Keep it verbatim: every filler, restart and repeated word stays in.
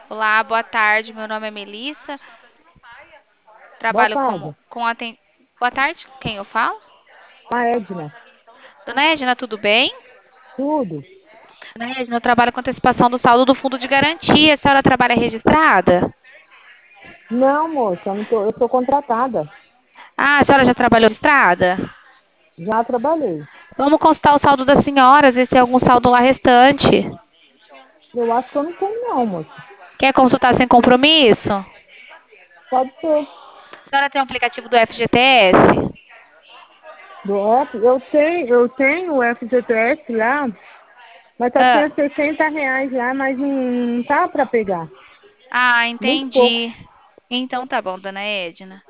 Olá, boa tarde. Meu nome é Melissa. Boa Trabalho como tarde. com aten... Boa tarde. Com quem eu falo? A Edna. Dona Edna, tudo bem? Tudo? Dona Edna, eu trabalho com antecipação do saldo do fundo de garantia. A senhora trabalha registrada? Não, moça, eu, não tô, eu sou contratada. Ah, a senhora já trabalhou registrada? Já trabalhei. Vamos consultar o saldo das senhoras, ver se tem algum saldo lá restante. Eu acho que eu não tenho não, moça. Quer consultar sem compromisso? A Pode ser. senhora tem o aplicativo do F G T S? Do F, eu tenho, eu tenho o F G T S lá, mas só Ah, tinha sessenta reais lá, mas não, não tá para pegar. ah, Muito pouco. entendi. Então tá bom, dona Edna.